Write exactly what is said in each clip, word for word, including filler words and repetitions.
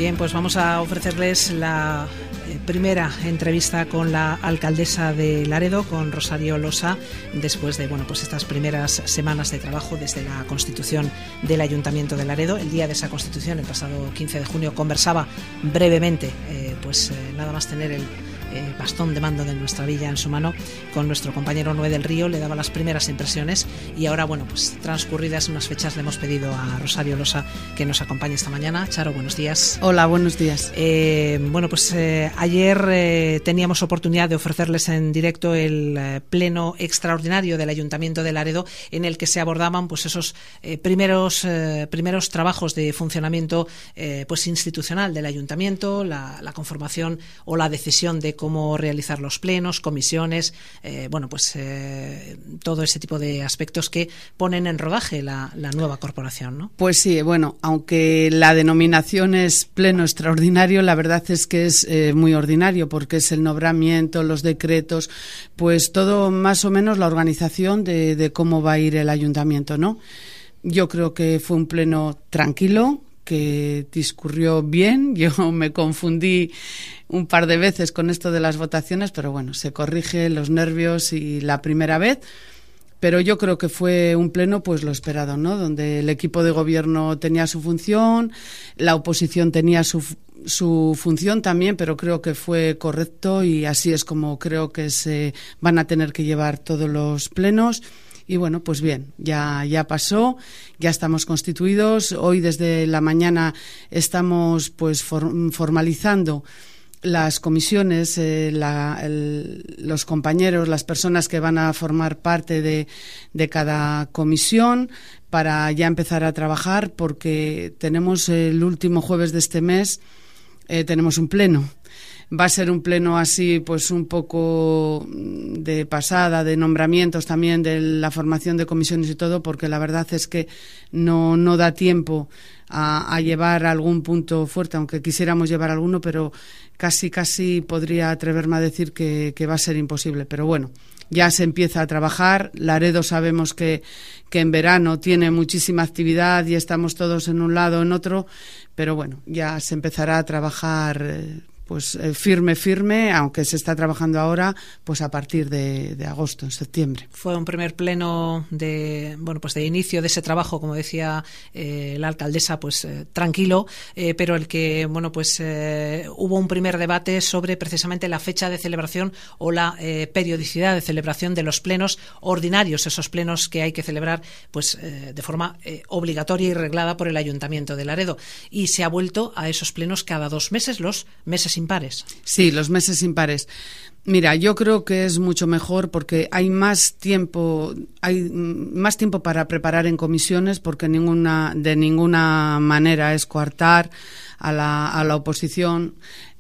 Bien, pues vamos a ofrecerles la eh, primera entrevista con la alcaldesa de Laredo, con Rosario Losa, después de bueno, pues estas primeras semanas de trabajo desde la constitución del Ayuntamiento de Laredo. El día de esa constitución, el pasado quince de junio, conversaba brevemente, eh, pues eh, nada más tener el Eh, bastón de mando de nuestra villa en su mano, con nuestro compañero Noé del Río, le daba las primeras impresiones y ahora, bueno, pues transcurridas unas fechas le hemos pedido a Rosario Losa que nos acompañe esta mañana. Charo, buenos días. Hola, buenos días. Eh, bueno, pues eh, ayer eh, teníamos oportunidad de ofrecerles en directo el eh, pleno extraordinario del Ayuntamiento de Laredo, en el que se abordaban pues esos eh, primeros eh, primeros trabajos de funcionamiento eh, pues institucional del Ayuntamiento, la, la conformación o la decisión de cómo realizar los plenos, comisiones, eh, bueno, pues eh, todo ese tipo de aspectos que ponen en rodaje la, la nueva corporación, ¿no? Pues sí, bueno, aunque la denominación es pleno extraordinario, la verdad es que es eh, muy ordinario, porque es el nombramiento, los decretos, pues todo más o menos la organización de, de cómo va a ir el ayuntamiento, ¿no? Yo creo que fue un pleno tranquilo, que discurrió bien. Yo me confundí un par de veces con esto de las votaciones, pero bueno, se corrige los nervios y la primera vez. Pero yo creo que fue un pleno, pues lo esperado, ¿no? Donde el equipo de gobierno tenía su función, la oposición tenía su, su función también, pero creo que fue correcto y así es como creo que se van a tener que llevar todos los plenos. Y bueno, pues bien, ya, ya pasó, ya estamos constituidos. Hoy desde la mañana estamos pues for, formalizando las comisiones, eh, la, el, los compañeros, las personas que van a formar parte de, de cada comisión, para ya empezar a trabajar, porque tenemos el último jueves de este mes, eh, tenemos un pleno. Va a ser un pleno así, pues un poco de pasada, de nombramientos también, de la formación de comisiones y todo, porque la verdad es que no, no da tiempo a, a llevar algún punto fuerte, aunque quisiéramos llevar alguno, pero casi, casi podría atreverme a decir que, que va a ser imposible. Pero bueno, ya se empieza a trabajar. Laredo sabemos que, que en verano tiene muchísima actividad y estamos todos en un lado o en otro, pero bueno, ya se empezará a trabajar eh, pues eh, firme, firme, aunque se está trabajando ahora, pues a partir de, de agosto, en septiembre. Fue un primer pleno de, bueno, pues de inicio de ese trabajo, como decía eh, la alcaldesa, pues eh, tranquilo, eh, pero el que, bueno, pues eh, hubo un primer debate sobre precisamente la fecha de celebración o la eh, periodicidad de celebración de los plenos ordinarios, esos plenos que hay que celebrar, pues eh, de forma eh, obligatoria y reglada por el Ayuntamiento de Laredo. Y se ha vuelto a esos plenos cada dos meses, los meses impares. Sí, los meses impares. Mira, yo creo que es mucho mejor porque hay más tiempo, hay más tiempo para preparar en comisiones, porque ninguna, de ninguna manera es coartar a la, a la oposición.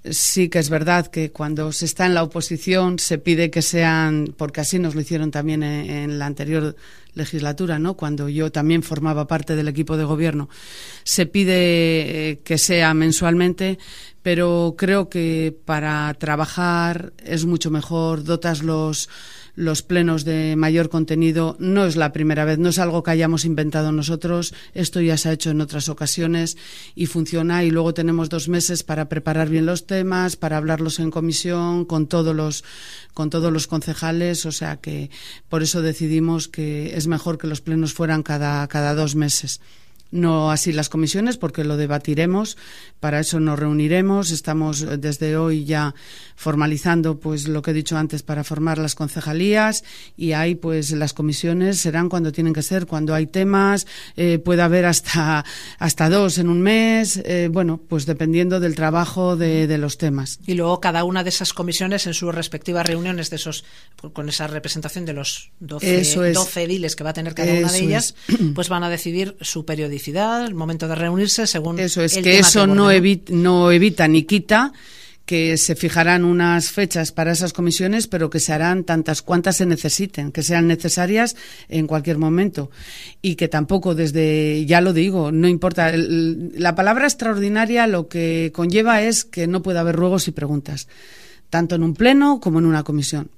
Sí que es verdad que cuando se está en la oposición se pide que sean, porque así nos lo hicieron también en, en la anterior legislatura, ¿no? Cuando yo también formaba parte del equipo de gobierno, se pide eh, que sea mensualmente, pero creo que para trabajar es mucho mejor, dotas los los plenos de mayor contenido. No es la primera vez, no es algo que hayamos inventado nosotros, esto ya se ha hecho en otras ocasiones y funciona, y luego tenemos dos meses para preparar bien los temas, para hablarlos en comisión con todos los con todos los concejales, o sea que por eso decidimos que es mejor que los plenos fueran cada, cada dos meses. No así las comisiones, porque lo debatiremos, para eso nos reuniremos. Estamos desde hoy ya formalizando pues lo que he dicho antes para formar las concejalías, y ahí pues las comisiones serán cuando tienen que ser, cuando hay temas, eh, puede haber hasta hasta dos en un mes, eh, bueno, pues dependiendo del trabajo de, de los temas. Y luego cada una de esas comisiones en sus respectivas reuniones de esos, con esa representación de los doce, es. doce ediles que va a tener cada eso una de ellas, es. pues van a decidir su periodicidad, el momento de reunirse según eso es el que tema eso que no, evita, no evita ni quita que se fijarán unas fechas para esas comisiones, pero que se harán tantas cuantas se necesiten, que sean necesarias en cualquier momento, y que tampoco desde, ya lo digo, no importa, el, la palabra extraordinaria lo que conlleva es que no puede haber ruegos y preguntas, tanto en un pleno como en una comisión.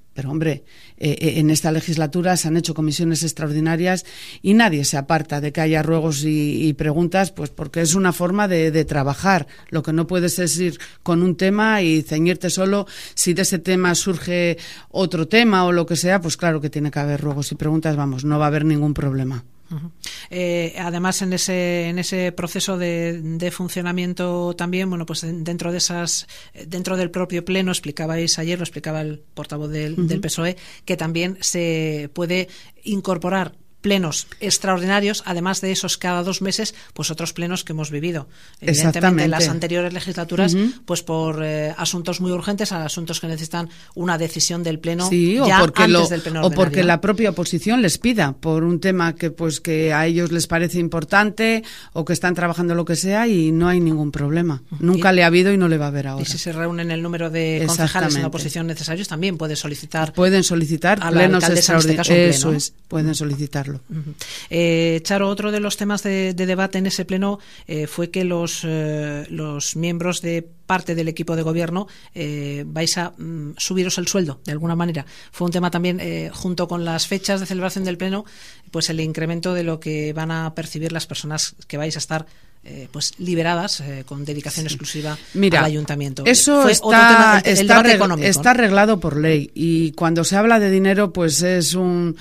Pero, hombre, eh, en esta legislatura se han hecho comisiones extraordinarias y nadie se aparta de que haya ruegos y, y preguntas, pues porque es una forma de, de trabajar. Lo que no puedes es ir con un tema y ceñirte solo. Si de ese tema surge otro tema o lo que sea, pues claro que tiene que haber ruegos y preguntas, vamos, no va a haber ningún problema. Uh-huh. Eh, además, en ese en ese proceso de, de funcionamiento también, bueno, pues dentro de esas, dentro del propio pleno, explicabais ayer, lo explicaba el portavoz del, uh-huh. del P S O E, que también se puede incorporar plenos extraordinarios, además de esos cada dos meses, pues otros plenos que hemos vivido. Evidentemente, en las anteriores legislaturas, uh-huh. pues por eh, asuntos muy urgentes, a asuntos que necesitan una decisión del pleno sí, ya o porque antes lo, del pleno o ordinario. porque la propia oposición les pida por un tema que pues que a ellos les parece importante o que están trabajando lo que sea y no hay ningún problema. Uh-huh. Nunca y, le ha habido y no le va a haber ahora. Y si se reúnen el número de concejales en la oposición necesarios, también puede solicitar. Pueden solicitar a plenos extraordinarios. Este Eso es, pueden solicitarlo. Uh-huh. Eh, Charo, otro de los temas de, de debate en ese pleno eh, fue que los, eh, los miembros de parte del equipo de gobierno eh, vais a mm, subiros el sueldo, de alguna manera. Fue un tema también, eh, junto con las fechas de celebración del pleno, pues el incremento de lo que van a percibir las personas que vais a estar Eh, pues liberadas eh, con dedicación sí. exclusiva Mira, al ayuntamiento. Eso Fue está, otro tema, el, el está, debate reg, económico, está ¿no? arreglado por ley y cuando se habla de dinero pues es un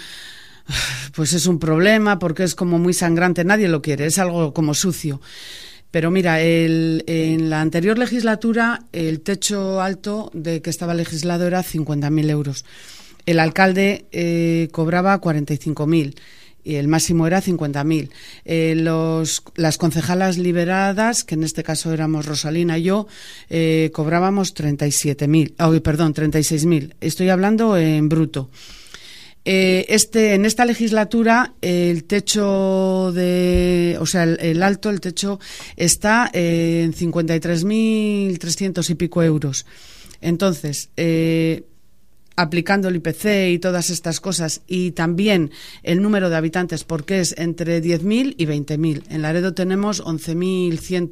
pues es un problema porque es como muy sangrante, nadie lo quiere, es algo como sucio. Pero mira, el, en la anterior legislatura el techo alto de que estaba legislado era cincuenta mil euros. El alcalde eh, cobraba cuarenta y cinco mil. Y el máximo era cincuenta mil. Eh, los, las concejalas liberadas, que en este caso éramos Rosalina y yo, eh, cobrábamos treinta y siete mil, oh, perdón, treinta y seis mil. Estoy hablando en bruto. Eh, este, en esta legislatura el techo de, o sea, el, el alto, el techo está eh, en cincuenta y tres mil trescientos y pico euros. Entonces, eh, aplicando el I P C y todas estas cosas y también el número de habitantes, porque es entre diez mil y veinte mil. En Laredo tenemos once mil cien,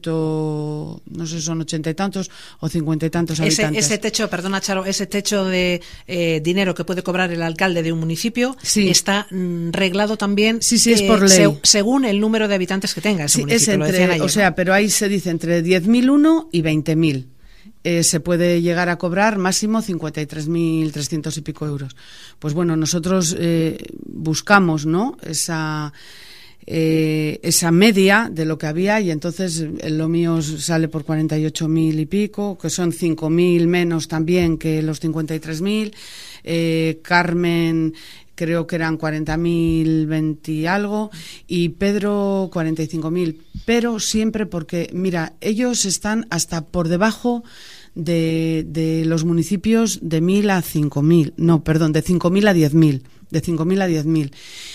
no sé, son ochenta y tantos o cincuenta y tantos ese, habitantes. Ese techo, perdona Charo, ese techo de eh, dinero que puede cobrar el alcalde de un municipio sí. está mm, reglado también sí, sí, es eh, por ley. Se, según el número de habitantes que tenga ese sí, municipio. Es entre, lo decían ayer, o sea, ¿no? pero ahí se dice entre diez mil uno y veinte mil. Eh, se puede llegar a cobrar máximo cincuenta y tres mil trescientos y pico euros. Pues bueno, nosotros eh, buscamos, ¿no?, esa eh, esa media de lo que había y entonces eh, lo mío sale por cuarenta y ocho mil y pico, que son cinco mil menos también que los cincuenta y tres mil. Eh, Carmen creo que eran cuarenta mil veinte y algo, y Pedro cuarenta y cinco mil, pero siempre porque, mira, ellos están hasta por debajo de, de los municipios de mil a cinco mil, no, perdón, de cinco mil a diez mil, de cinco mil a diez mil.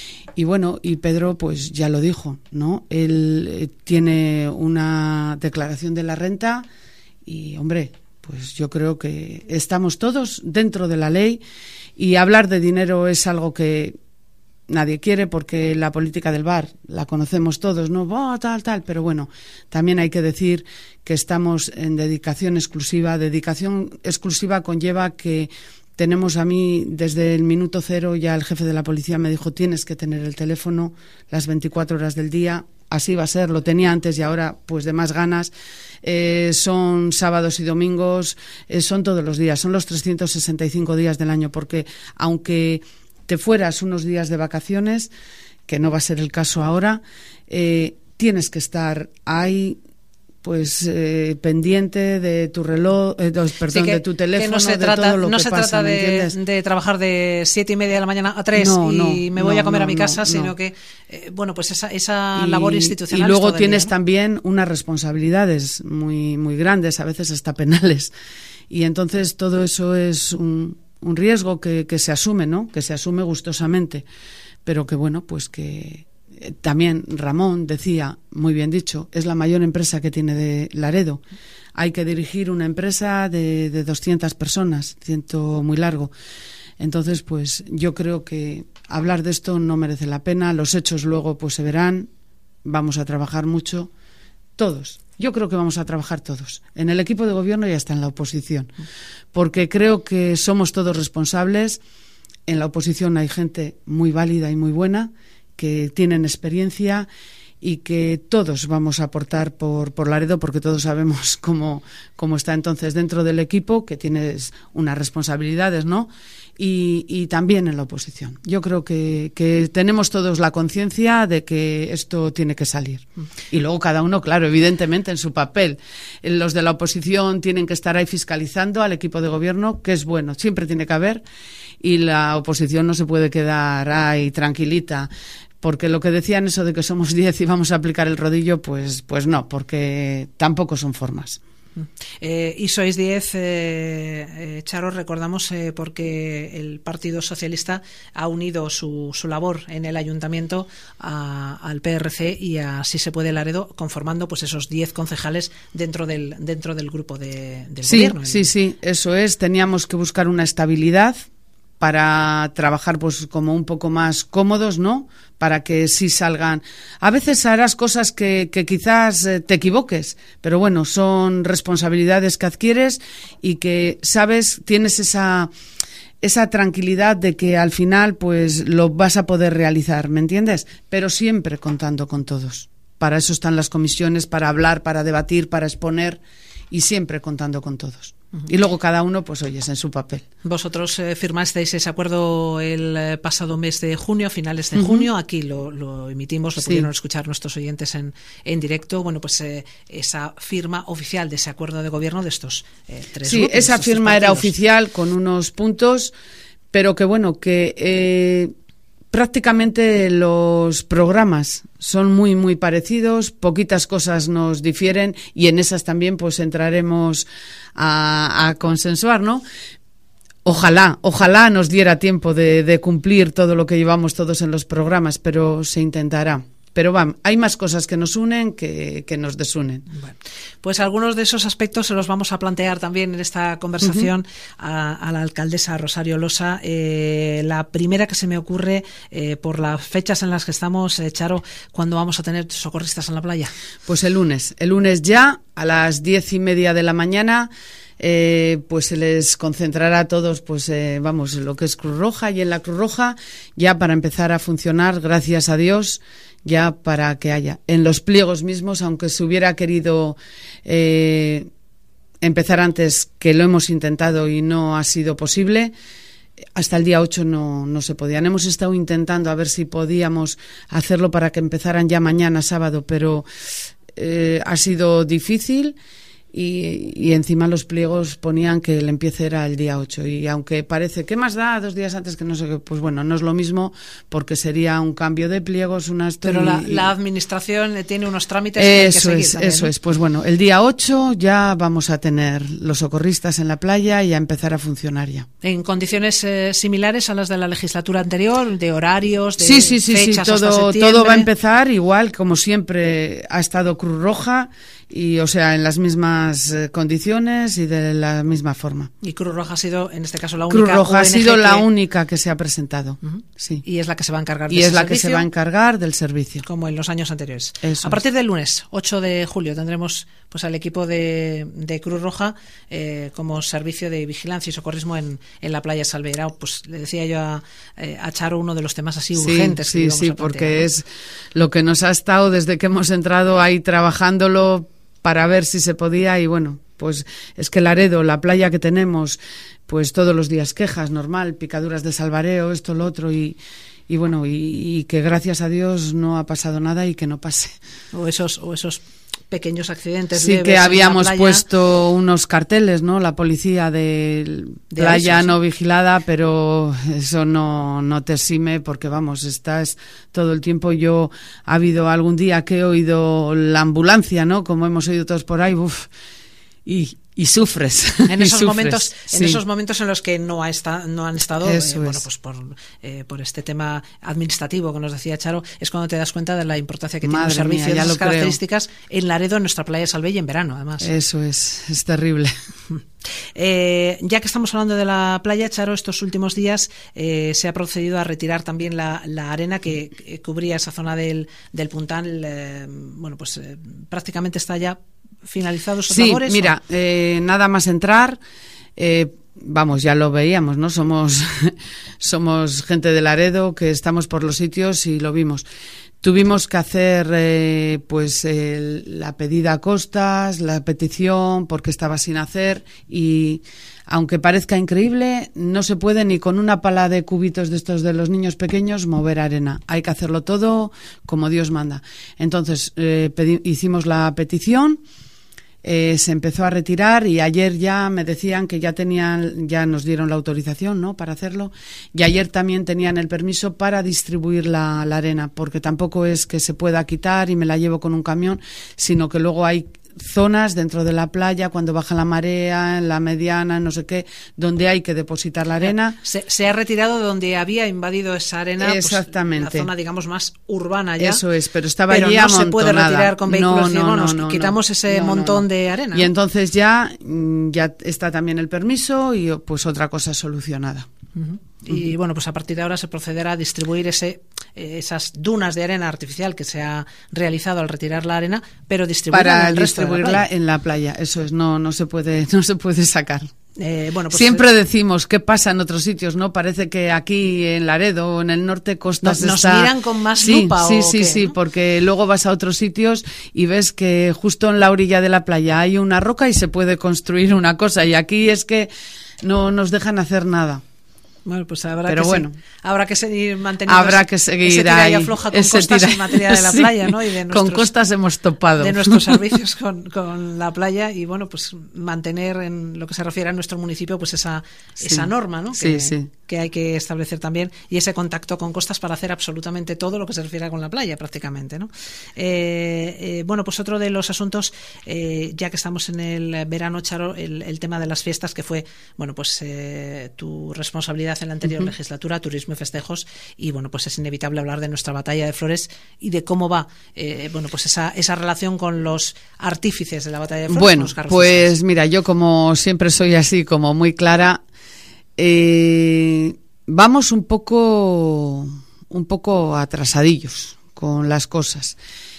Y bueno, y Pedro pues ya lo dijo, ¿no? Él eh, tiene una declaración de la renta y, hombre, pues yo creo que estamos todos dentro de la ley. Y hablar de dinero es algo que nadie quiere porque la política del bar la conocemos todos, ¿no? Oh, tal, tal, pero bueno, también hay que decir que estamos en dedicación exclusiva. Dedicación exclusiva conlleva que tenemos, a mí desde el minuto cero ya el jefe de la policía me dijo tienes que tener el teléfono las veinticuatro horas del día. Así va a ser, lo tenía antes y ahora pues de más ganas. Eh, son sábados y domingos, eh, son todos los días, son los trescientos sesenta y cinco días del año, porque aunque te fueras unos días de vacaciones, que no va a ser el caso ahora, eh, tienes que estar ahí pues eh, pendiente de tu reloj, eh, perdón, sí, que, de tu teléfono, que no se de trata, todo lo no que se pasa, trata de, de trabajar de siete y media de la mañana a tres no, y no, me voy no, a comer no, a mi casa, no, sino no. que eh, bueno, pues esa, esa y, labor institucional. Y luego tienes día, ¿no? también unas responsabilidades muy muy grandes, a veces hasta penales, y entonces todo eso es un, un riesgo que, que se asume, ¿no? Que se asume gustosamente, pero que bueno, pues que también Ramón decía, muy bien dicho, es la mayor empresa que tiene de Laredo. Hay que dirigir una empresa de, de doscientas personas, ciento muy largo. Entonces, pues yo creo que hablar de esto no merece la pena. Los hechos luego pues se verán. Vamos a trabajar mucho, todos. yo creo que vamos a trabajar todos, en el equipo de gobierno y hasta en la oposición, porque creo que somos todos responsables. En la oposición hay gente muy válida y muy buena, que tienen experiencia y que todos vamos a aportar por, por Laredo, porque todos sabemos cómo, cómo está entonces dentro del equipo, que tienes unas responsabilidades, ¿no? Y, y también en la oposición. Yo creo que, que tenemos todos la conciencia de que esto tiene que salir. Y luego cada uno, claro, evidentemente en su papel. Los de la oposición tienen que estar ahí fiscalizando al equipo de gobierno, que es bueno, siempre tiene que haber, y la oposición no se puede quedar ahí tranquilita. Porque lo que decían eso de que somos diez y vamos a aplicar el rodillo, pues, pues no, porque tampoco son formas. Eh, y sois diez, eh, eh, Charo, recordamos, eh, porque el Partido Socialista ha unido su, su labor en el Ayuntamiento a, al P R C y a Si se puede Laredo, conformando pues esos diez concejales dentro del, dentro del grupo de, del sí, gobierno. Sí, sí, eso es. Teníamos que buscar una estabilidad para trabajar pues como un poco más cómodos, ¿no? Para que sí salgan. A veces harás cosas que, que quizás eh, te equivoques, pero bueno, son responsabilidades que adquieres y que, sabes, tienes esa, esa tranquilidad de que al final pues lo vas a poder realizar, ¿me entiendes? Pero siempre contando con todos. Para eso están las comisiones, para hablar, para debatir, para exponer y siempre contando con todos. Y luego cada uno, pues oyes, en su papel. Vosotros eh, firmasteis ese acuerdo el eh, pasado mes de junio, a finales de uh-huh. junio. Aquí lo, lo emitimos, lo sí. pudieron escuchar nuestros oyentes en, en directo. Bueno, pues eh, esa firma oficial de ese acuerdo de gobierno de estos eh, tres sí, grupos. Sí, esa firma era oficial con unos puntos, pero que bueno, que eh, prácticamente los programas son muy, muy parecidos, poquitas cosas nos difieren y en esas también pues entraremos a, a consensuar, ¿no? Ojalá, ojalá nos diera tiempo de, de cumplir todo lo que llevamos todos en los programas, pero se intentará. Pero va, hay más cosas que nos unen que, que nos desunen. Bueno, pues algunos de esos aspectos se los vamos a plantear también en esta conversación uh-huh. a, a la alcaldesa Rosario Losa. Eh, la primera que se me ocurre, eh, por las fechas en las que estamos, eh, Charo, ¿cuándo vamos a tener socorristas en la playa? Pues el lunes. El lunes ya, a las diez y media de la mañana, eh, pues se les concentrará a todos, pues eh, vamos, lo que es Cruz Roja, y en la Cruz Roja ya para empezar a funcionar, gracias a Dios, ya para que haya. En los pliegos mismos, aunque se hubiera querido eh, empezar antes, que lo hemos intentado y no ha sido posible, hasta el día ocho no, no se podían. Hemos estado intentando a ver si podíamos hacerlo para que empezaran ya mañana sábado, pero eh, ha sido difícil. Y, y encima los pliegos ponían que el empiece era el día ocho, y aunque parece, ¿qué más da dos días antes que no sé qué? Pues bueno, no es lo mismo, porque sería un cambio de pliegos, unas... Pero y, la, la administración tiene unos trámites eso que hay que es, seguir también, eso ¿no? es, pues bueno, el día ocho ya vamos a tener los socorristas en la playa y a empezar a funcionar ya. ¿En condiciones eh, similares a las de la legislatura anterior, de horarios, de sí, sí, sí, fechas sí, todo, hasta septiembre? todo va a empezar igual, como siempre ha estado Cruz Roja, y o sea, en las mismas eh, condiciones y de la misma forma. Y Cruz Roja ha sido, en este caso, la única Cruz Roja O N G ha sido que... la única que se ha presentado. Uh-huh. Sí. Y es la que se va a encargar de y ese es la servicio, que se va a encargar del servicio. como en los años anteriores. Eso a partir es. del lunes, ocho de julio, tendremos pues al equipo de, de Cruz Roja eh, como servicio de vigilancia y socorrismo en, en la playa Salveira. Pues le decía yo a, eh, a Charo, uno de los temas así sí, urgentes. Sí, que sí, a porque plantear, ¿no? es lo que nos ha estado desde que hemos entrado ahí trabajándolo para ver si se podía, y bueno, pues es que Laredo, la playa que tenemos, pues todos los días quejas, normal, picaduras de salvareo, esto, lo otro, y, y bueno, y, y que gracias a Dios no ha pasado nada y que no pase. O esos, o esos pequeños accidentes. Sí, que habíamos puesto unos carteles, ¿no? La policía de, de playa eso, sí. no vigilada, pero eso no, no te exime, porque vamos, estás todo el tiempo. Yo, ha habido algún día que he oído la ambulancia, ¿no? Como hemos oído todos por ahí, uff, y, y sufres. En esos sufres, momentos, sí. en esos momentos en los que no ha esta, no han estado, eh, bueno, pues por, eh, por este tema administrativo que nos decía Charo, es cuando te das cuenta de la importancia que Madre tiene un servicio mía, de esas creo. características en Laredo, en nuestra playa Salveilla, en verano, además. Eso es, es terrible. Eh, ya que estamos hablando de la playa, Charo, estos últimos días eh, se ha procedido a retirar también la, la arena que, que cubría esa zona del, del Puntal. Eh, bueno, pues eh, prácticamente está ya finalizados sus sí, labores? Sí, mira, eh, nada más entrar, eh, vamos, ya lo veíamos, ¿no? Somos, somos gente de Laredo que estamos por los sitios y lo vimos. Tuvimos que hacer eh, pues el, la pedida a costas, la petición, porque estaba sin hacer, y aunque parezca increíble, no se puede ni con una pala de cubitos de estos de los niños pequeños mover arena. Hay que hacerlo todo como Dios manda. Entonces eh, pedi- hicimos la petición. Eh, se empezó a retirar y ayer ya me decían que ya tenían, ya nos dieron la autorización, ¿no?, para hacerlo, y ayer también tenían el permiso para distribuir la, la arena, porque tampoco es que se pueda quitar y me la llevo con un camión, sino que luego hay zonas dentro de la playa, cuando baja la marea, en la mediana, no sé qué, donde hay que depositar la arena. Se, se ha retirado de donde había invadido esa arena. Exactamente. Pues, la zona, digamos, más urbana ya. Eso es, pero estaba pero allí no amontonada. se puede retirar con vehículos. No, no, no, no, no, quitamos no, ese no, montón no, no. de arena. Y entonces ya, ya está también el permiso y pues otra cosa solucionada. Uh-huh. Y bueno, pues a partir de ahora se procederá a distribuir ese eh, esas dunas de arena artificial que se ha realizado al retirar la arena, pero distribuirla para en el resto distribuirla de la playa. en la playa. Eso es, no, no se puede, no se puede sacar. Eh, bueno, pues Siempre eh, decimos qué pasa en otros sitios, ¿no? Parece que aquí en Laredo o en el norte costas nos, está... nos miran con más sí, lupa. Sí, o sí, qué, sí, ¿no? porque luego vas a otros sitios y ves que justo en la orilla de la playa hay una roca y se puede construir una cosa, y aquí es que no nos dejan hacer nada. Bueno, pues habrá, Pero que, bueno, se, habrá que seguir manteniendo habrá ese, que seguir ese tira ahí, y afloja con ese costas tira, en materia de la sí, playa, ¿no? Y de nuestros, con costas hemos topado. De nuestros servicios con, con la playa, y bueno, pues mantener en lo que se refiere a nuestro municipio pues esa, sí, esa norma, ¿no? Que, sí, sí. que hay que establecer también, y ese contacto con costas para hacer absolutamente todo lo que se refiere con la playa prácticamente, ¿no? Eh, eh, bueno, pues otro de los asuntos, eh, ya que estamos en el verano, Charo, el, el tema de las fiestas, que fue, bueno, pues eh, tu responsabilidad en la anterior uh-huh. legislatura, turismo y festejos, y bueno, pues es inevitable hablar de nuestra batalla de flores y de cómo va, eh, bueno, pues esa, esa relación con los artífices de la batalla de flores. Bueno, pues mira, yo como siempre soy así, como muy clara, eh, vamos un poco, un poco atrasadillos con las cosas.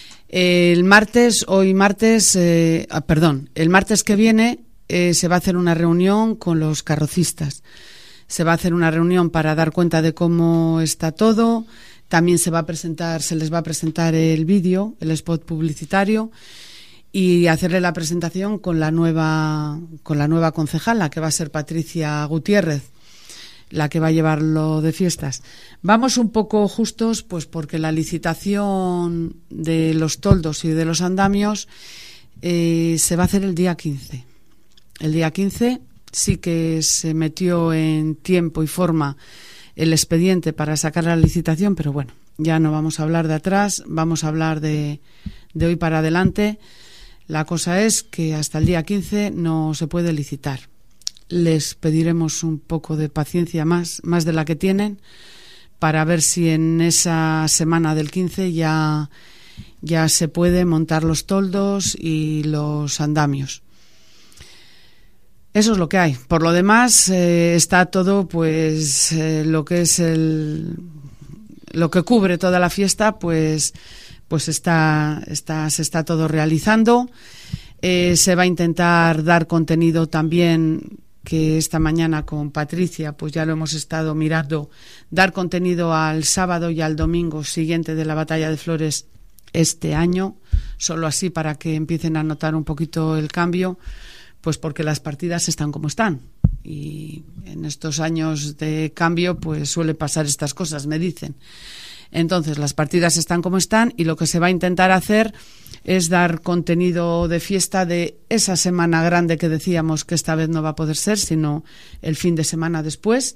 El martes, hoy martes, eh, ah, perdón, el martes que viene eh, se va a hacer una reunión con los carrocistas. Se va a hacer una reunión para dar cuenta de cómo está todo. También se va a presentar, se les va a presentar el vídeo, el spot publicitario, y hacerle la presentación con la nueva, con la nueva concejala, que va a ser Patricia Gutiérrez, la que va a llevarlo de fiestas. Vamos un poco justos, pues porque la licitación de los toldos y de los andamios eh, se va a hacer el día quince. El día quince sí que se metió en tiempo y forma el expediente para sacar la licitación, pero bueno, ya no vamos a hablar de atrás, vamos a hablar de, de hoy para adelante. La cosa es que hasta el día quince no se puede licitar. Les pediremos un poco de paciencia más, más de la que tienen, para ver si en esa semana del quince ya, ya se puede montar los toldos y los andamios. Eso es lo que hay. Por lo demás, eh, está todo, pues, eh, lo que es el, lo que cubre toda la fiesta, pues, pues está, está, se está todo realizando. Eh, se va a intentar dar contenido también, que esta mañana con Patricia, pues ya lo hemos estado mirando, dar contenido al sábado y al domingo siguiente de la Batalla de Flores este año, solo así para que empiecen a notar un poquito el cambio. Pues porque las partidas están como están, y en estos años de cambio pues suele pasar estas cosas, me dicen. Entonces las partidas están como están, y lo que se va a intentar hacer es dar contenido de fiesta de esa semana grande que decíamos que esta vez no va a poder ser, sino el fin de semana después.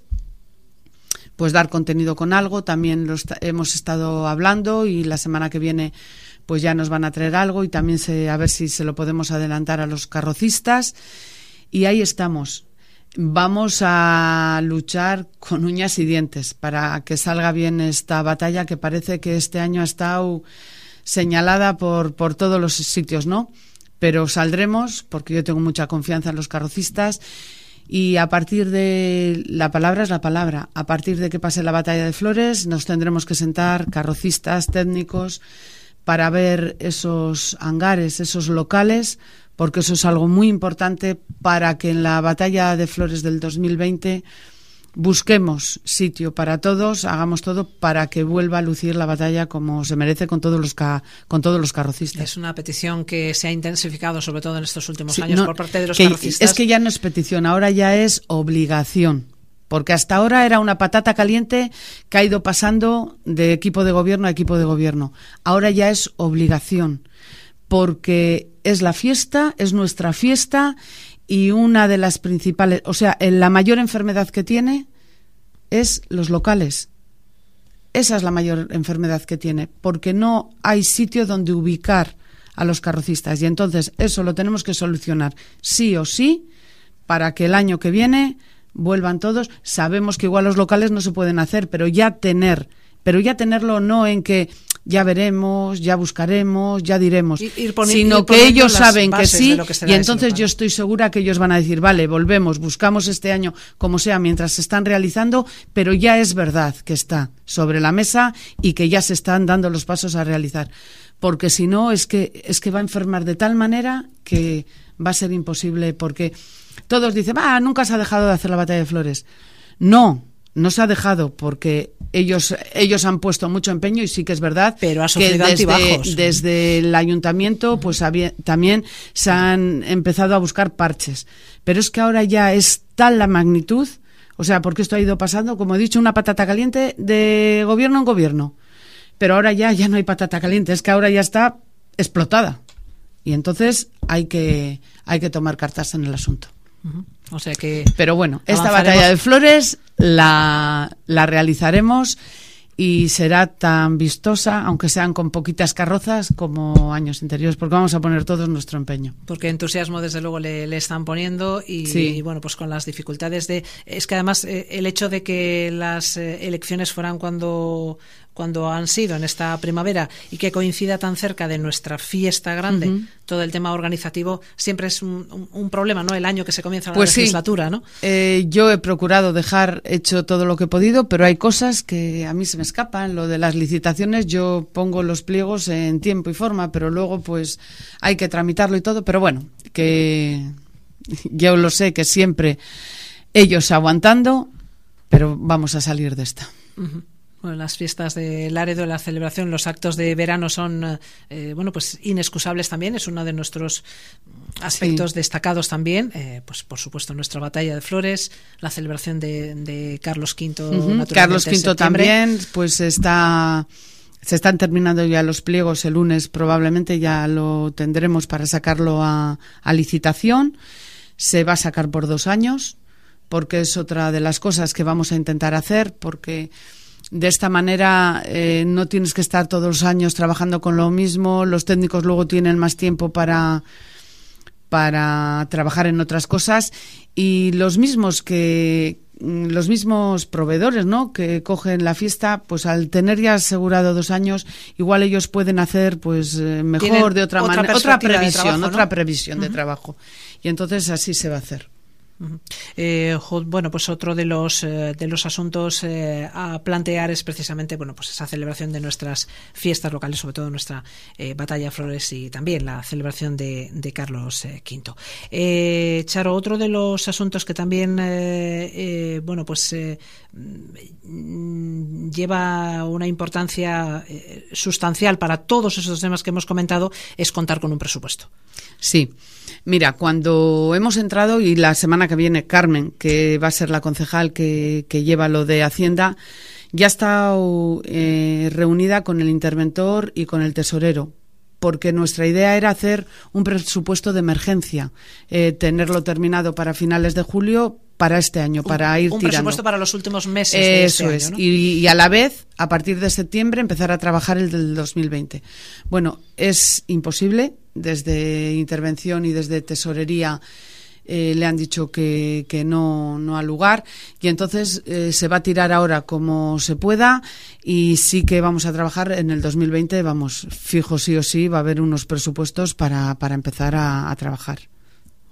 Pues dar contenido con algo, también lo est- hemos estado hablando, y la semana que viene pues ya nos van a traer algo, y también se, a ver si se lo podemos adelantar a los carrocistas, y ahí estamos. Vamos a luchar con uñas y dientes para que salga bien esta batalla, que parece que este año ha estado señalada por, por todos los sitios, ¿no? Pero saldremos, porque yo tengo mucha confianza en los carrocistas, y a partir de, la palabra es la palabra, a partir de que pase la batalla de Flores nos tendremos que sentar carrocistas, técnicos, para ver esos hangares, esos locales, porque eso es algo muy importante para que en la batalla de Flores del dos mil veinte busquemos sitio para todos, hagamos todo para que vuelva a lucir la batalla como se merece con todos los ca con todos los carrocistas. Es una petición que se ha intensificado sobre todo en estos últimos sí, años no, por parte de los que, carrocistas. Es que ya no es petición, ahora ya es obligación. Porque hasta ahora era una patata caliente que ha ido pasando de equipo de gobierno a equipo de gobierno. Ahora ya es obligación, porque es la fiesta, es nuestra fiesta. Y una de las principales, o sea, la mayor enfermedad que tiene es los locales. Esa es la mayor enfermedad que tiene, porque no hay sitio donde ubicar a los carrocistas. Y entonces eso lo tenemos que solucionar sí o sí para que el año que viene vuelvan todos. Sabemos que igual los locales no se pueden hacer, pero ya tener, pero ya tenerlo no en que ya veremos, ya buscaremos, ya diremos, ir, ir poni- sino ir que ellos saben que sí, que y entonces yo estoy segura que ellos van a decir, vale, volvemos, buscamos este año como sea mientras se están realizando, pero ya es verdad que está sobre la mesa y que ya se están dando los pasos a realizar, porque si no es que es que va a enfermar de tal manera que va a ser imposible, porque todos dicen, ah, nunca se ha dejado de hacer la batalla de Flores. No, no se ha dejado porque ellos ellos han puesto mucho empeño y sí que es verdad pero ha que desde, desde el ayuntamiento pues había, también se han empezado a buscar parches, pero es que ahora ya es tal la magnitud, o sea, porque esto ha ido pasando, como he dicho, una patata caliente de gobierno en gobierno, pero ahora ya ya no hay patata caliente, es que ahora ya está explotada y entonces hay que hay que tomar cartas en el asunto. Uh-huh. O sea que pero bueno, esta batalla de Flores la, la realizaremos y será tan vistosa, aunque sean con poquitas carrozas, como años anteriores, porque vamos a poner todos nuestro empeño. Porque entusiasmo desde luego le, le están poniendo y, sí. y bueno, pues con las dificultades de... Es que además eh, el hecho de que las eh, elecciones fueran cuando... cuando han sido en esta primavera y que coincida tan cerca de nuestra fiesta grande, uh-huh. todo el tema organizativo siempre es un, un, un problema, ¿no? El año que se comienza la pues legislatura, sí. ¿no? Eh, yo he procurado dejar hecho todo lo que he podido, pero hay cosas que a mí se me escapan. Lo de las licitaciones, yo pongo los pliegos en tiempo y forma, pero luego pues hay que tramitarlo y todo. Pero bueno, que yo lo sé que siempre ellos aguantando, pero vamos a salir de esta. Uh-huh. Bueno, las fiestas de Laredo, la celebración, los actos de verano son, eh, bueno, pues inexcusables también. Es uno de nuestros aspectos sí. destacados también. Eh, pues por supuesto nuestra batalla de Flores, la celebración de, de Carlos Quinto. Uh-huh. Carlos Quinto también, pues está, se están terminando ya los pliegos. El lunes probablemente ya lo tendremos para sacarlo a, a licitación. Se va a sacar por dos años, porque es otra de las cosas que vamos a intentar hacer, porque de esta manera eh, no tienes que estar todos los años trabajando con lo mismo, los técnicos luego tienen más tiempo para, para trabajar en otras cosas y los mismos que los mismos proveedores, ¿no?, que cogen la fiesta, pues al tener ya asegurado dos años, igual ellos pueden hacer pues mejor de otra manera, otra previsión, trabajo, ¿no? otra previsión uh-huh. de trabajo. Y entonces así se va a hacer. Uh-huh. Eh, bueno, pues otro de los eh, de los asuntos eh, a plantear es precisamente, bueno, pues esa celebración de nuestras fiestas locales, sobre todo nuestra eh, batalla de Flores y también la celebración de, de Carlos eh, Quinto. Eh, Charo, otro de los asuntos que también, eh, eh, bueno, pues eh, lleva una importancia eh, sustancial para todos esos temas que hemos comentado es contar con un presupuesto. Sí. Mira, cuando hemos entrado, y la semana que viene Carmen, que va a ser la concejal que, que lleva lo de Hacienda, ya está eh, reunida con el interventor y con el tesorero, porque nuestra idea era hacer un presupuesto de emergencia, eh, tenerlo terminado para finales de julio para este año, un, para ir un tirando. Un presupuesto para los últimos meses de Eso este es, año, ¿no? y, y a la vez, a partir de septiembre, empezar a trabajar el del dos mil veinte. Bueno, es imposible. Desde intervención y desde tesorería eh, le han dicho que, que no, no ha lugar y entonces eh, se va a tirar ahora como se pueda y sí que vamos a trabajar en el dos mil veinte, vamos, fijo sí o sí, va a haber unos presupuestos para, para empezar a, a trabajar.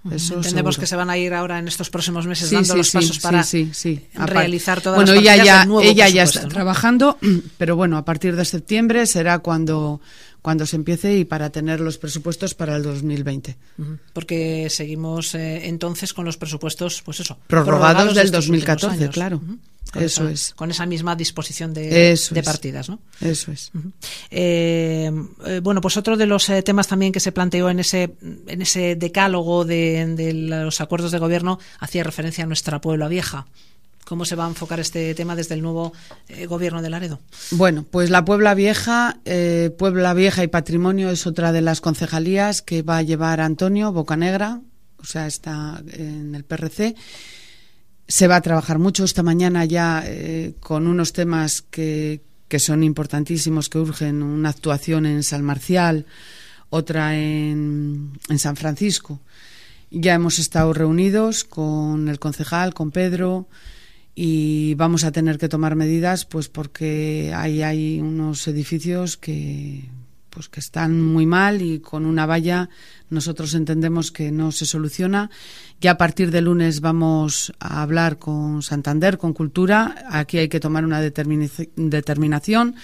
Eso Entendemos seguro. que se van a ir ahora en estos próximos meses sí, dando sí, los sí, pasos sí, para sí, sí, sí. realizar todas bueno, las ella partidas ya, del nuevo ella ya está ¿no? trabajando, pero bueno, a partir de septiembre será cuando, cuando se empiece y para tener los presupuestos para el dos mil veinte. Porque seguimos eh, entonces con los presupuestos, pues eso, prorrogados, prorrogados del dos mil catorce, claro. Uh-huh. Con eso esa, es. Con esa misma disposición de, de partidas, ¿no? Eso es. Uh-huh. eh, eh, bueno, pues otro de los eh, temas también que se planteó en ese en ese decálogo de, de los acuerdos de gobierno hacía referencia a nuestra Puebla Vieja. ¿Cómo se va a enfocar este tema desde el nuevo eh, gobierno de Laredo? Bueno, pues la Puebla Vieja, eh, Puebla Vieja y Patrimonio es otra de las concejalías que va a llevar Antonio Bocanegra, o sea, está en el P R C. Se va a trabajar mucho esta mañana ya eh, con unos temas que, que son importantísimos, que urgen una actuación en San Marcial, otra en, en San Francisco. Ya hemos estado reunidos con el concejal, con Pedro, y vamos a tener que tomar medidas, pues porque ahí hay unos edificios que pues que están muy mal y con una valla nosotros entendemos que no se soluciona. Ya a partir de lunes vamos a hablar con Santander, con Cultura. Aquí hay que tomar una determinaci- determinación.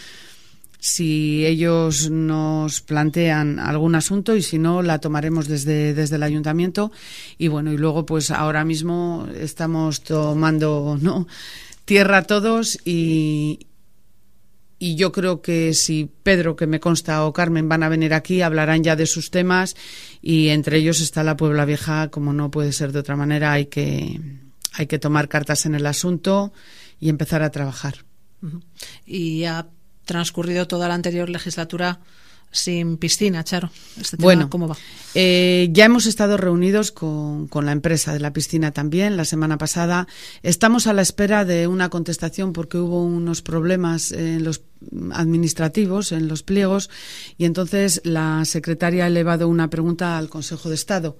Si ellos nos plantean algún asunto y si no, la tomaremos desde, desde el ayuntamiento. Y bueno, y luego pues ahora mismo estamos tomando, ¿no?, tierra todos y... Y yo creo que si Pedro, que me consta, o Carmen van a venir aquí, hablarán ya de sus temas y entre ellos está la Puebla Vieja, como no puede ser de otra manera, hay que, hay que tomar cartas en el asunto y empezar a trabajar. Uh-huh. Y ha transcurrido toda la anterior legislatura sin piscina, Charo. ¿Este tema bueno, cómo va? Eh, ya hemos estado reunidos con, con la empresa de la piscina también la semana pasada. Estamos a la espera de una contestación porque hubo unos problemas en los administrativos, en los pliegos, y entonces la secretaria ha elevado una pregunta al Consejo de Estado.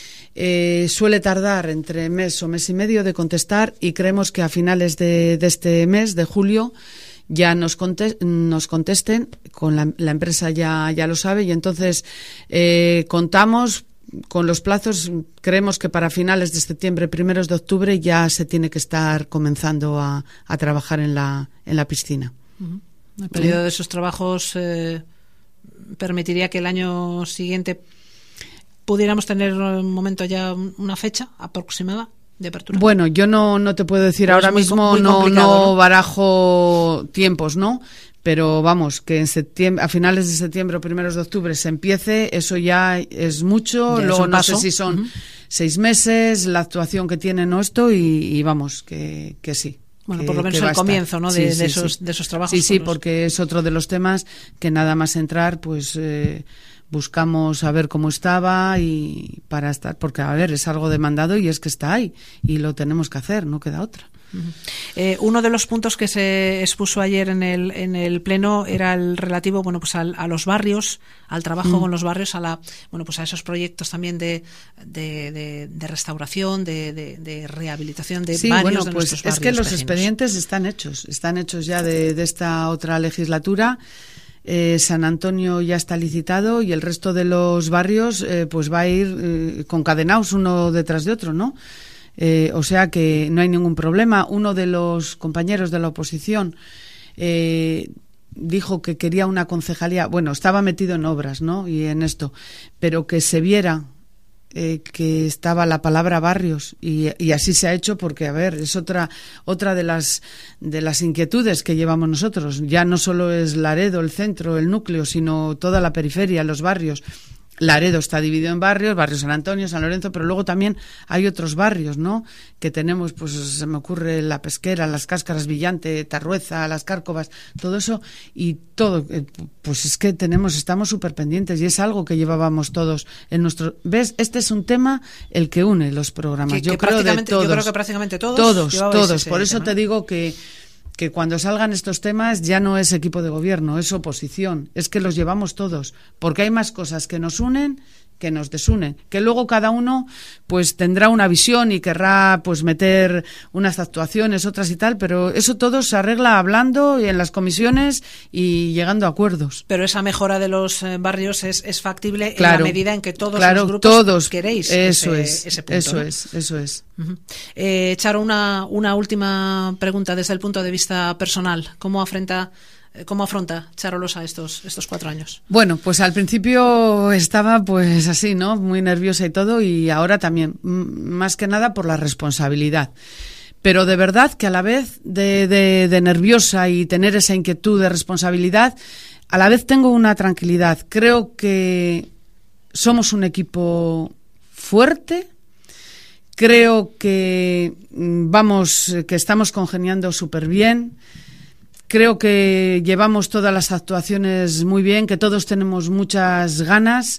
Eh, suele tardar entre mes o mes y medio de contestar y creemos que a finales de, de este mes, de julio, ya nos, conte- nos contesten, con la, la empresa ya, ya lo sabe, y entonces eh, contamos con los plazos. Creemos que para finales de septiembre, primeros de octubre, ya se tiene que estar comenzando a, a trabajar en la, en la piscina. Uh-huh. El periodo de esos trabajos eh, permitiría que el año siguiente pudiéramos tener un momento ya, una fecha aproximada de apertura. Bueno, yo no, no te puedo decir pues ahora muy, mismo, muy no, no, ¿no? barajo tiempos, ¿no? Pero vamos, que en septiembre, a finales de septiembre o primeros de octubre se empiece, eso ya es mucho. Ya Luego es no paso. sé si son uh-huh. seis meses, la actuación que tienen o esto, y, y vamos, que, que sí. Bueno, que, por lo menos el comienzo, ¿no?, de, sí, sí, de, esos, sí. de esos trabajos. Sí, sí, los... porque es otro de los temas que nada más entrar, pues eh, buscamos a ver cómo estaba y para estar, porque a ver, es algo demandado y es que está ahí y lo tenemos que hacer, no queda otra. Uh-huh. Eh, uno de los puntos que se expuso ayer en el en el pleno era el relativo, bueno, pues al, a los barrios, al trabajo mm. con los barrios, a la, bueno, pues a esos proyectos también de de, de, de restauración, de, de, de rehabilitación de sí, varios bueno, de pues nuestros barrios. Es que los vecinos. expedientes están hechos, están hechos ya de, de esta otra legislatura. Eh, San Antonio ya está licitado y el resto de los barrios eh, pues va a ir eh, concadenados uno detrás de otro, ¿no? Eh, o sea que no hay ningún problema. Uno de los compañeros de la oposición eh, dijo que quería una concejalía, bueno, estaba metido en obras, ¿no?, y en esto, pero que se viera eh, que estaba la palabra barrios y, y así se ha hecho porque, a ver, es otra otra de las de las inquietudes que llevamos nosotros. Ya no solo es Laredo, el centro, el núcleo, sino toda la periferia, los barrios. Laredo está dividido en barrios, barrio San Antonio, San Lorenzo, pero luego también hay otros barrios, ¿no?, que tenemos, pues se me ocurre La Pesquera, Las Cáscaras, Villante, Tarrueza, Las Cárcovas, todo eso, y todo, pues es que tenemos, estamos súper pendientes y es algo que llevábamos todos en nuestro... ¿Ves? Este es un tema el que une los programas. Que, yo, que creo de todos, yo creo que prácticamente todos. Todos, todos. Ese, Por ese eso tema. te digo que... que cuando salgan estos temas ya no es equipo de gobierno, es oposición, es que los llevamos todos, porque hay más cosas que nos unen que nos desune, que luego cada uno pues tendrá una visión y querrá pues meter unas actuaciones, otras y tal, pero eso todo se arregla hablando y en las comisiones y llegando a acuerdos. Pero esa mejora de los eh, barrios es, es factible claro, en la medida en que todos claro, los grupos todos, queréis eso ese, es, ese punto. Eso ¿no? es, eso es. Uh-huh. eh, Charo, una, una última pregunta desde el punto de vista personal. ¿Cómo afronta ¿Cómo afronta Charo Losa estos, estos cuatro años? Bueno, pues al principio estaba pues así, ¿no? Muy nerviosa y todo, y ahora también, más que nada por la responsabilidad. Pero de verdad que a la vez de, de, de nerviosa y tener esa inquietud de responsabilidad, a la vez tengo una tranquilidad. Creo que somos un equipo fuerte. Creo que vamos, que estamos congeniando súper bien. Creo que llevamos todas las actuaciones muy bien, que todos tenemos muchas ganas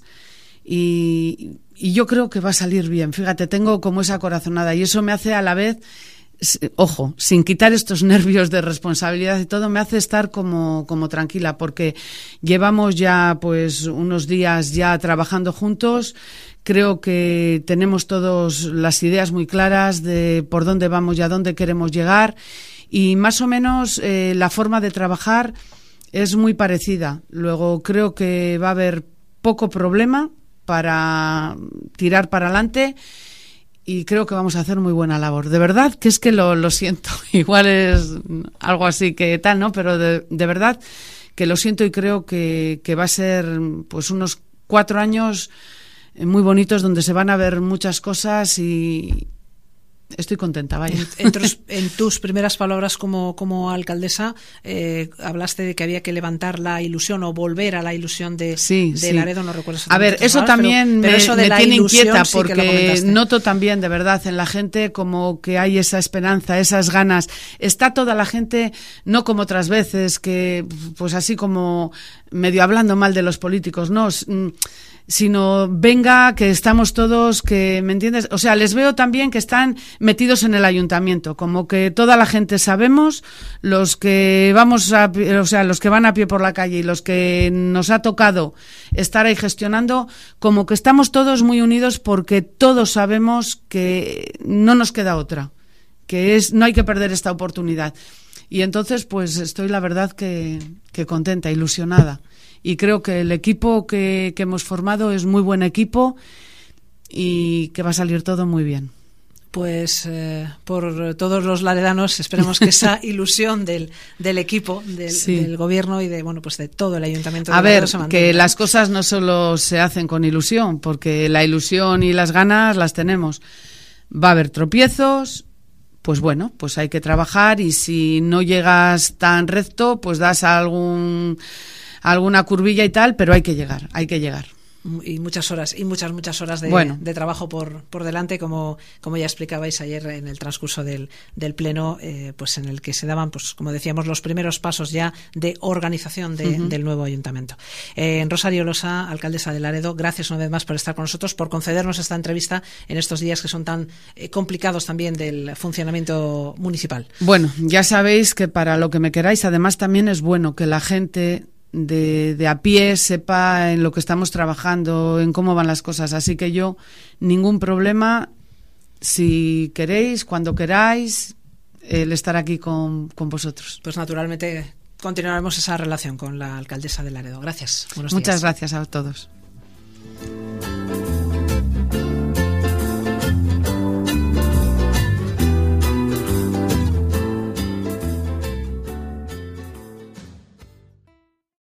y, y yo creo que va a salir bien. Fíjate, tengo como esa corazonada y eso me hace a la vez, ojo, sin quitar estos nervios de responsabilidad y todo, me hace estar como, como tranquila, porque llevamos ya pues unos días ya trabajando juntos. Creo que tenemos todos las ideas muy claras de por dónde vamos y a dónde queremos llegar. Y más o menos eh, la forma de trabajar es muy parecida. Luego creo que va a haber poco problema para tirar para adelante y creo que vamos a hacer muy buena labor. De verdad que es que lo, lo siento. Igual es algo así que tal, ¿no? Pero de, de verdad que lo siento y creo que, que va a ser pues unos cuatro años muy bonitos donde se van a ver muchas cosas y estoy contenta, vaya. En, en, tus, en tus primeras palabras como, como alcaldesa, eh, hablaste de que había que levantar la ilusión o volver a la ilusión de, sí, de sí. Laredo. No recuerdo A ver, eso palabras, también pero, pero me, eso de me la tiene inquieta sí porque noto también, de verdad, en la gente como que hay esa esperanza, esas ganas. Está toda la gente, no como otras veces, que pues así como medio hablando mal de los políticos, no, sino venga, que estamos todos, que, ¿me entiendes? O sea, les veo también que están metidos en el ayuntamiento, como que toda la gente sabemos, los que vamos a, o sea, los que van a pie por la calle y los que nos ha tocado estar ahí gestionando, como que estamos todos muy unidos porque todos sabemos que no nos queda otra, que es, no hay que perder esta oportunidad. Y entonces, pues estoy la verdad que, que contenta, ilusionada. Y creo que el equipo que, que hemos formado es muy buen equipo y que va a salir todo muy bien. Pues eh, por todos los laredanos esperemos que esa ilusión del, del equipo, del, sí. del gobierno y de bueno pues de todo el ayuntamiento de a ver, se que las cosas no solo se hacen con ilusión, porque la ilusión y las ganas las tenemos. Va a haber tropiezos, pues bueno, pues hay que trabajar y si no llegas tan recto, pues das algún alguna curvilla y tal, pero hay que llegar, hay que llegar. Y muchas horas, y muchas, muchas horas de, bueno. de trabajo por, por delante, como, como ya explicabais ayer en el transcurso del, del pleno, eh, pues en el que se daban, pues como decíamos, los primeros pasos ya de organización de, uh-huh. del nuevo ayuntamiento. Eh, Rosario Losa, alcaldesa de Laredo, gracias una vez más por estar con nosotros, por concedernos esta entrevista en estos días que son tan eh, complicados también del funcionamiento municipal. Bueno, ya sabéis que para lo que me queráis, además también es bueno que la gente De, de a pie sepa en lo que estamos trabajando, en cómo van las cosas, así que yo ningún problema, si queréis, cuando queráis, el estar aquí con, con vosotros. Pues naturalmente continuaremos esa relación con la alcaldesa de Laredo. Gracias. Buenos Muchas días. gracias a todos.